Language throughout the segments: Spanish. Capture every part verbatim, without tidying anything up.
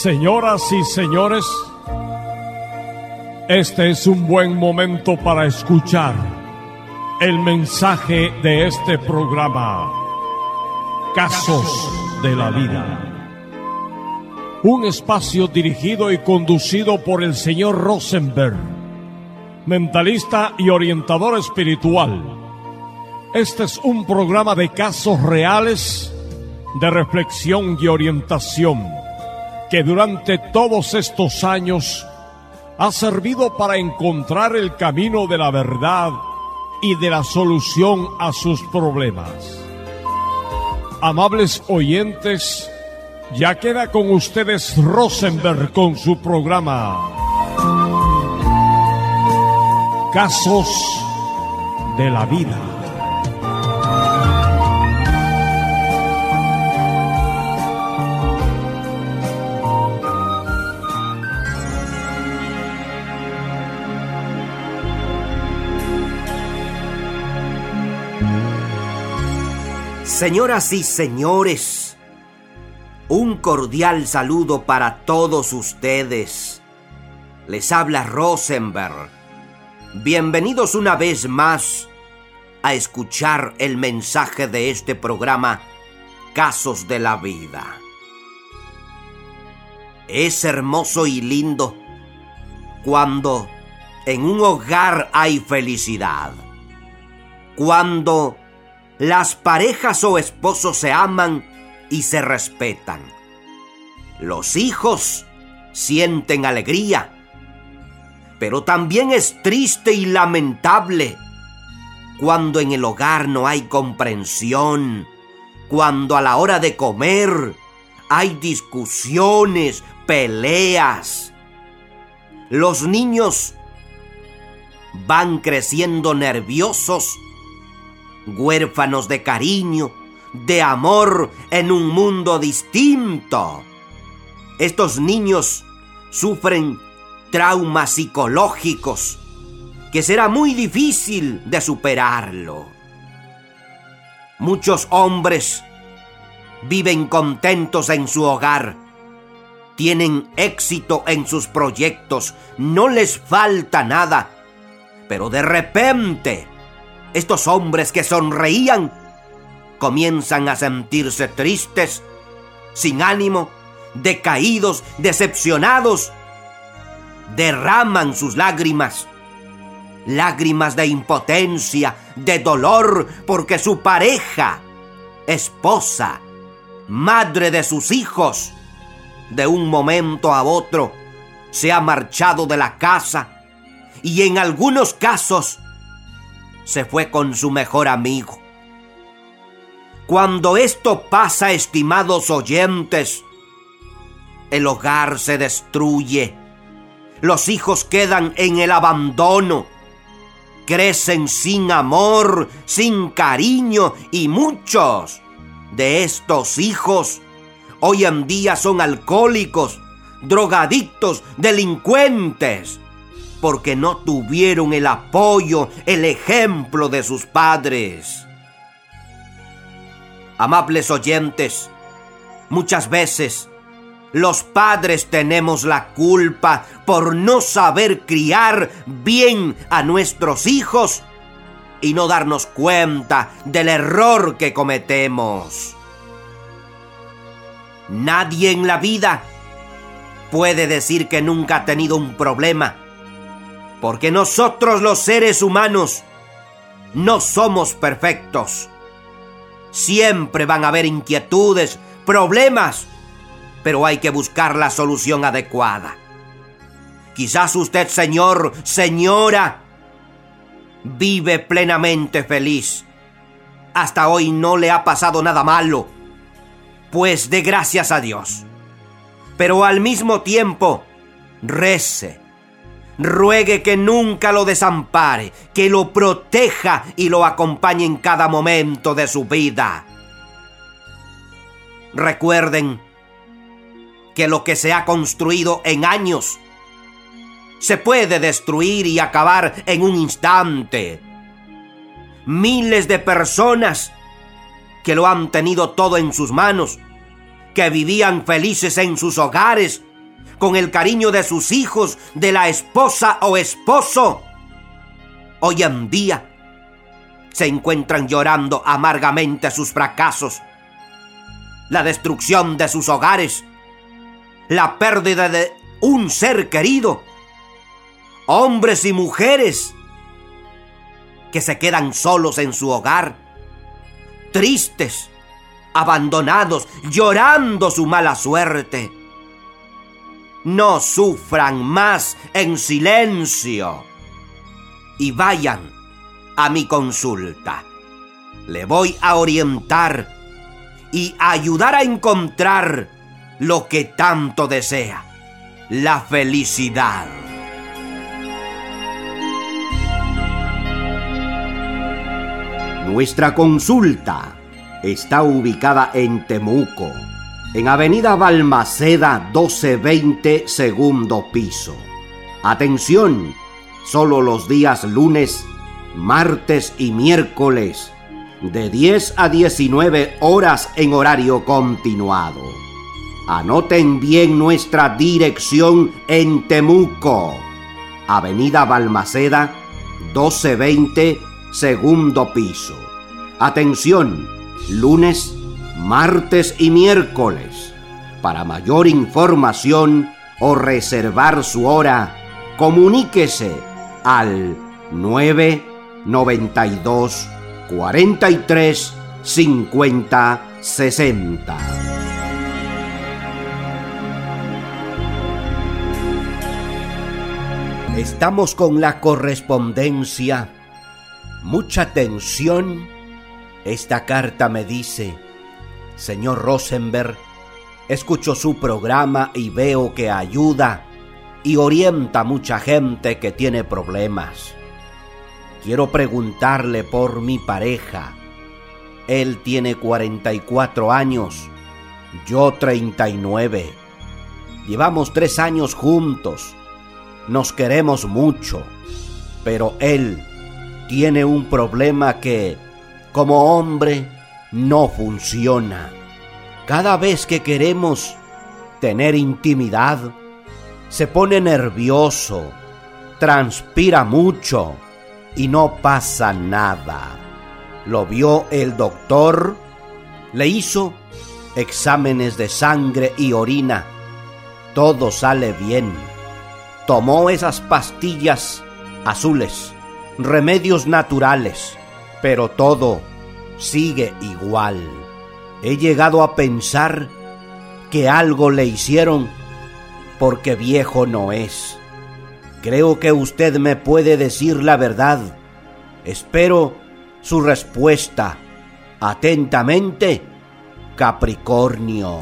Señoras y señores, este es un buen momento para escuchar el mensaje de este programa, Casos de la Vida. Un espacio dirigido y conducido por el señor Rosenberg, mentalista y orientador espiritual. Este es un programa de casos reales, de reflexión y orientación, que durante todos estos años ha servido para encontrar el camino de la verdad y de la solución a sus problemas. Amables oyentes, ya queda con ustedes Rosenberg con su programa Casos de la Vida. Señoras y señores, un cordial saludo para todos ustedes. Les habla Rosenberg. Bienvenidos una vez más a escuchar el mensaje de este programa, Casos de la Vida. Es hermoso y lindo cuando en un hogar hay felicidad, cuando las parejas o esposos se aman y se respetan. Los hijos sienten alegría, pero también es triste y lamentable cuando en el hogar no hay comprensión, cuando a la hora de comer hay discusiones, peleas. Los niños van creciendo nerviosos, huérfanos de cariño, de amor en un mundo distinto. Estos niños sufren traumas psicológicos que será muy difícil de superarlo. Muchos hombres viven contentos en su hogar, tienen éxito en sus proyectos, no les falta nada, pero de repente estos hombres que sonreían comienzan a sentirse tristes, sin ánimo, decaídos, decepcionados. Derraman sus lágrimas, lágrimas de impotencia, de dolor, porque su pareja, esposa, madre de sus hijos, de un momento a otro se ha marchado de la casa y en algunos casos se fue con su mejor amigo. Cuando esto pasa, estimados oyentes, el hogar se destruye, los hijos quedan en el abandono, crecen sin amor, sin cariño, y muchos de estos hijos hoy en día son alcohólicos, drogadictos, delincuentes, porque no tuvieron el apoyo, el ejemplo de sus padres. Amables oyentes, muchas veces los padres tenemos la culpa por no saber criar bien a nuestros hijos y no darnos cuenta del error que cometemos. Nadie en la vida puede decir que nunca ha tenido un problema, porque nosotros los seres humanos no somos perfectos. Siempre van a haber inquietudes, problemas, pero hay que buscar la solución adecuada. Quizás usted, señor, señora, vive plenamente feliz. Hasta hoy no le ha pasado nada malo, pues de gracias a Dios. Pero al mismo tiempo, rece, ruegue que nunca lo desampare, que lo proteja y lo acompañe en cada momento de su vida. Recuerden que lo que se ha construido en años se puede destruir y acabar en un instante. Miles de personas que lo han tenido todo en sus manos, que vivían felices en sus hogares, con el cariño de sus hijos, de la esposa o esposo, hoy en día se encuentran llorando amargamente sus fracasos, la destrucción de sus hogares, la pérdida de un ser querido. Hombres y mujeres que se quedan solos en su hogar, tristes, abandonados, llorando su mala suerte. No sufran más en silencio y vayan a mi consulta. Le voy a orientar y ayudar a encontrar lo que tanto desea, la felicidad. Nuestra consulta está ubicada en Temuco, en Avenida Balmaceda doce veinte, segundo piso. Atención, solo los días lunes, martes y miércoles, de diez a diecinueve horas en horario continuado. Anoten bien nuestra dirección en Temuco, Avenida Balmaceda doce veinte, segundo piso. Atención, lunes, martes y miércoles. Para mayor información o reservar su hora, comuníquese al nueve noventa y dos, cuarenta y tres, cincuenta, sesenta. Estamos con la correspondencia. Mucha atención. Esta carta me dice: señor Rosenberg, escucho su programa y veo que ayuda y orienta a mucha gente que tiene problemas. Quiero preguntarle por mi pareja. Él tiene cuarenta y cuatro años, yo treinta y nueve. Llevamos tres años juntos. Nos queremos mucho, pero él tiene un problema que, como hombre, no funciona. Cada vez que queremos tener intimidad, se pone nervioso, transpira mucho y no pasa nada. Lo vio el doctor, le hizo exámenes de sangre y orina. Todo sale bien. Tomó esas pastillas azules, remedios naturales, pero todo sigue igual. He llegado a pensar que algo le hicieron porque viejo no es. Creo que usted me puede decir la verdad. Espero su respuesta. Atentamente, Capricornio.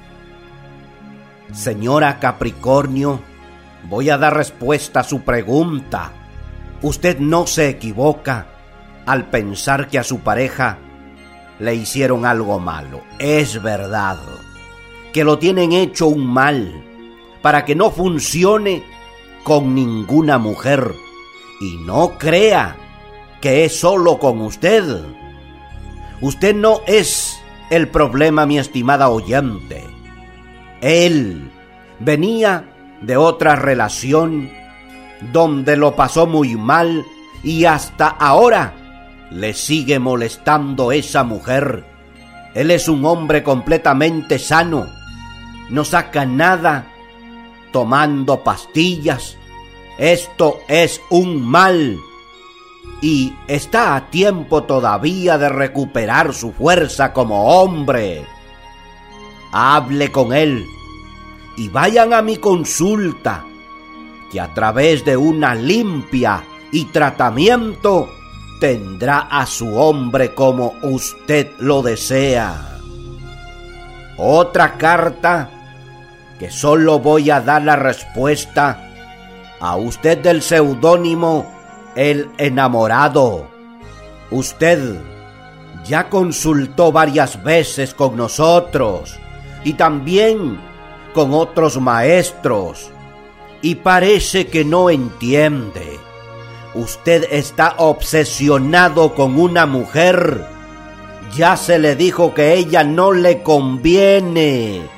Señora Capricornio, voy a dar respuesta a su pregunta. Usted no se equivoca al pensar que a su pareja le hicieron algo malo. Es verdad que lo tienen hecho un mal para que no funcione con ninguna mujer. Y no crea que es solo con usted. Usted no es el problema, mi estimada oyente. Él venía de otra relación donde lo pasó muy mal y hasta ahora le sigue molestando esa mujer. Él es un hombre completamente sano, no saca nada tomando pastillas. Esto es un mal y está a tiempo todavía de recuperar su fuerza como hombre. Hable con él y vayan a mi consulta, que a través de una limpia y tratamiento tendrá a su hombre como usted lo desea. Otra carta que solo voy a dar la respuesta a usted del seudónimo El Enamorado. Usted ya consultó varias veces con nosotros y también con otros maestros y parece que no entiende. Usted está obsesionado con una mujer. Ya se le dijo que ella no le conviene.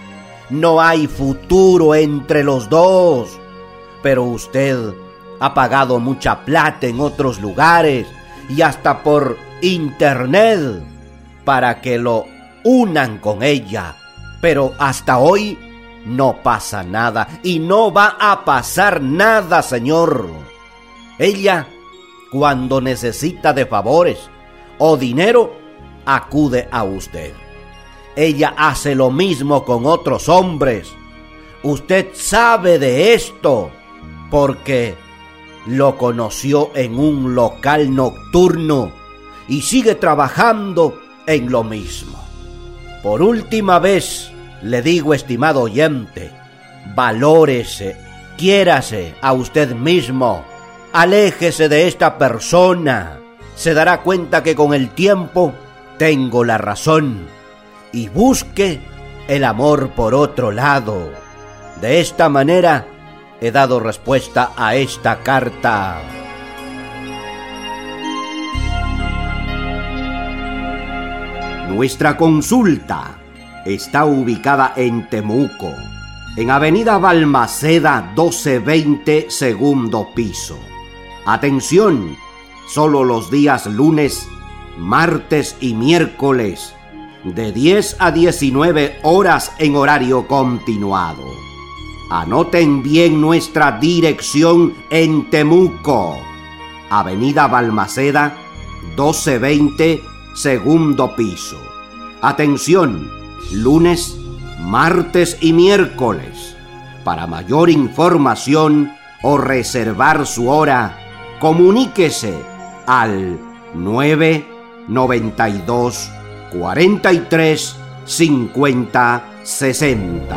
no hay futuro entre los dos. Pero usted ha pagado mucha plata en otros lugares y hasta por internet para que lo unan con ella. Pero hasta hoy no pasa nada y no va a pasar nada, señor. Ella, cuando necesita de favores o dinero, acude a usted. Ella hace lo mismo con otros hombres. Usted sabe de esto porque lo conoció en un local nocturno y sigue trabajando en lo mismo. Por última vez le digo, estimado oyente, valórese, quiérase a usted mismo, aléjese de esta persona. Se dará cuenta que con el tiempo tengo la razón y busque el amor por otro lado. De esta manera he dado respuesta a esta carta. Nuestra consulta está ubicada en Temuco, en Avenida Balmaceda doce veinte, segundo piso. Atención, solo los días lunes, martes y miércoles, de diez a diecinueve horas en horario continuado. Anoten bien nuestra dirección en Temuco, Avenida Balmaceda doce veinte, segundo piso. Atención, lunes, martes y miércoles. Para mayor información o reservar su hora, comuníquese al nueve noventa y dos, cuarenta y tres, cincuenta, sesenta.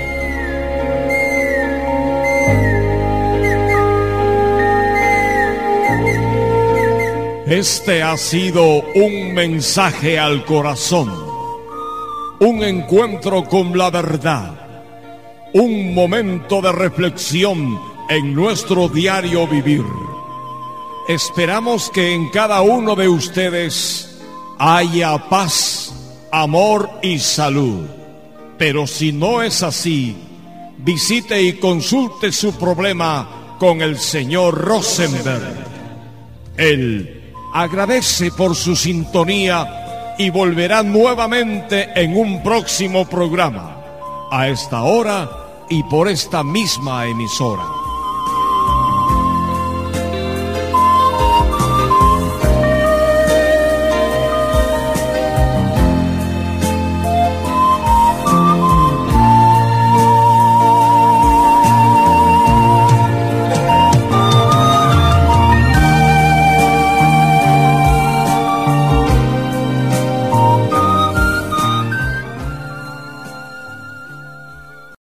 Este ha sido un mensaje al corazón, un encuentro con la verdad, un momento de reflexión en nuestro diario vivir. Esperamos que en cada uno de ustedes haya paz, amor y salud. Pero si no es así, visite y consulte su problema con el señor Rosenberg. Él agradece por su sintonía y volverá nuevamente en un próximo programa, a esta hora y por esta misma emisora.